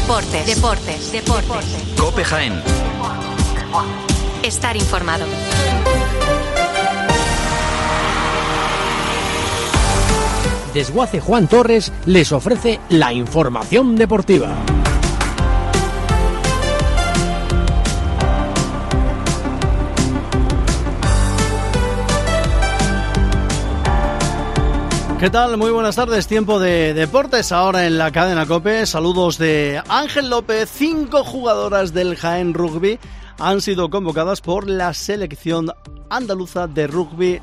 Deportes. COPE Jaén. Estar informado. Desguace Juan Torres les ofrece la información deportiva. ¿Qué tal? Muy buenas tardes, tiempo de deportes ahora en la cadena COPE. Saludos de Ángel López. 5 jugadoras del Jaén Rugby han sido convocadas por la selección andaluza de rugby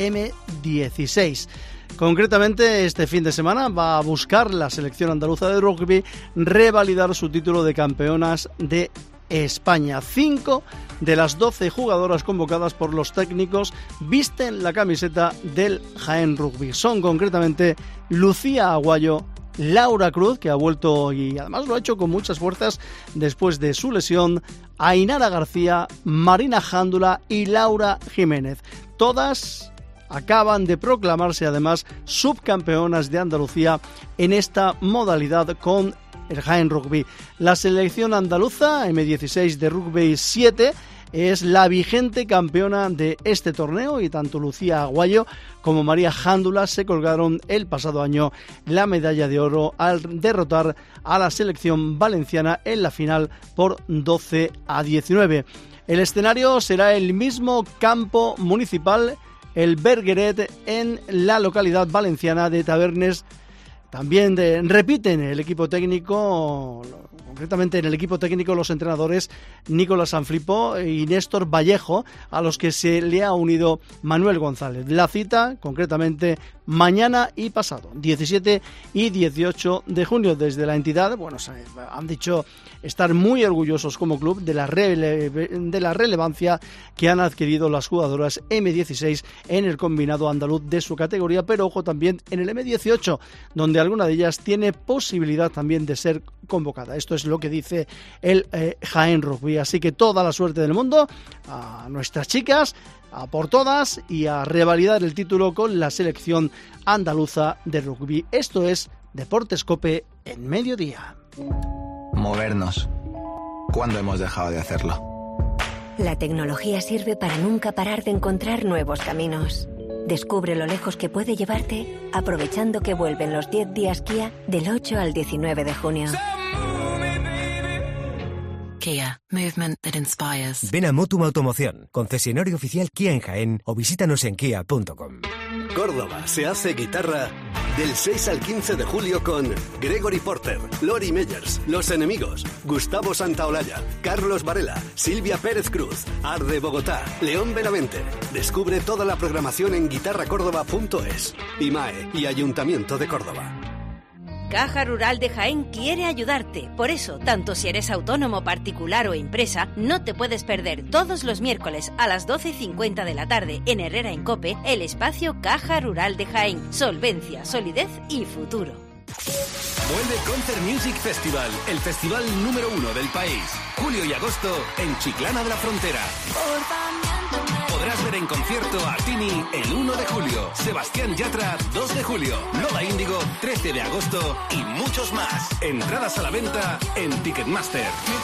M16. Concretamente, este fin de semana va a buscar la selección andaluza de rugby revalidar su título de campeonas de España. 5 de las 12 jugadoras convocadas por los técnicos visten la camiseta del Jaén Rugby. Son concretamente Lucía Aguayo, Laura Cruz, que ha vuelto y además lo ha hecho con muchas fuerzas después de su lesión, Ainara García, Marina Jándula y Laura Jiménez. Todas acaban de proclamarse además subcampeonas de Andalucía en esta modalidad con el Jaén Rugby. La selección andaluza M16 de Rugby 7 es la vigente campeona de este torneo y tanto Lucía Aguayo como María Jándula se colgaron el pasado año la medalla de oro al derrotar a la selección valenciana en la final por 12-19. El escenario será el mismo campo municipal, el Bergueret, en la localidad valenciana de Tavernes. También repiten el equipo técnico, concretamente en el equipo técnico los entrenadores Nicolás Sanfilippo y Néstor Vallejo, a los que se le ha unido Manuel González. La cita, concretamente, mañana y pasado, 17 y 18 de junio. Desde la entidad, han dicho estar muy orgullosos como club de la relevancia que han adquirido las jugadoras M16 en el combinado andaluz de su categoría, pero ojo también en el M18, donde alguna de ellas tiene posibilidad también de ser convocada. Esto es lo que dice el Jaén Rugby. Así que toda la suerte del mundo a nuestras chicas, a por todas y a revalidar el título con la selección andaluza de rugby. Esto es Deportes COPE en mediodía. Movernos. ¿Cuándo hemos dejado de hacerlo? La tecnología sirve para nunca parar de encontrar nuevos caminos. Descubre lo lejos que puede llevarte aprovechando que vuelven los 10 días Kia del 8 al 19 de junio. Kia, movement that inspires. Ven a Motum Automoción, concesionario oficial Kia en Jaén, o visítanos en kia.com. Córdoba se hace guitarra del 6 al 15 de julio con Gregory Porter, Lori Meyers, Los Enemigos, Gustavo Santaolalla, Carlos Varela, Silvia Pérez Cruz, Arde Bogotá, León Benavente. Descubre toda la programación en guitarracórdoba.es. IMAE y Ayuntamiento de Córdoba. Caja Rural de Jaén quiere ayudarte. Por eso, tanto si eres autónomo, particular o empresa, no te puedes perder todos los miércoles a las 12:50 de la tarde en Herrera en COPE el espacio Caja Rural de Jaén. Solvencia, solidez y futuro. Vuelve Concert Music Festival, el festival número 1 del país. Julio y agosto en Chiclana de la Frontera. Podrás ver en concierto a Tini el 1 de julio, Sebastián Yatra 2 de julio, Lola Índigo 13 de agosto y muchos más. Entradas a la venta en Ticketmaster.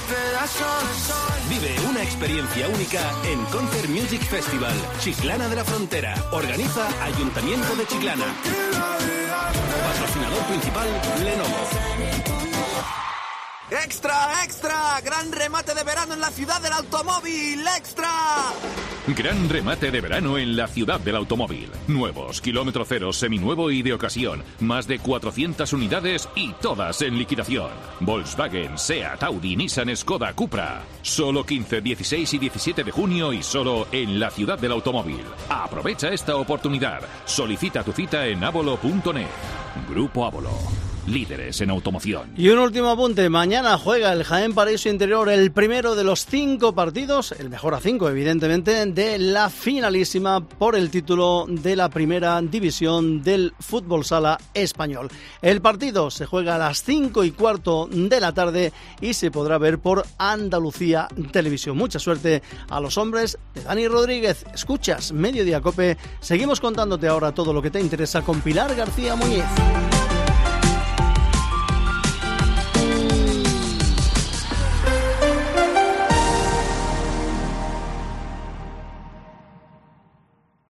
Vive una experiencia única en Concert Music Festival, Chiclana de la Frontera. Organiza Ayuntamiento de Chiclana. Patrocinador principal, Lenovo. ¡Extra, extra! ¡Gran remate de verano en la ciudad del automóvil! ¡Extra! Gran remate de verano en la ciudad del automóvil. Nuevos, kilómetro cero, seminuevo y de ocasión. Más de 400 unidades y todas en liquidación. Volkswagen, Seat, Audi, Nissan, Skoda, Cupra. Solo 15, 16 y 17 de junio y solo en la ciudad del automóvil. Aprovecha esta oportunidad. Solicita tu cita en abolo.net. Grupo Abolo. Líderes en automoción. Y un último apunte, mañana juega el Jaén Paraíso Interior el primero de los 5 partidos, el mejor a 5 evidentemente, de la finalísima por el título de la primera división del fútbol sala español. El partido se juega a las 5:15 de la tarde y se podrá ver por Andalucía Televisión. Mucha suerte a los hombres de Dani Rodríguez. Escuchas Mediodía Cope, seguimos contándote ahora todo lo que te interesa con Pilar García Muñiz.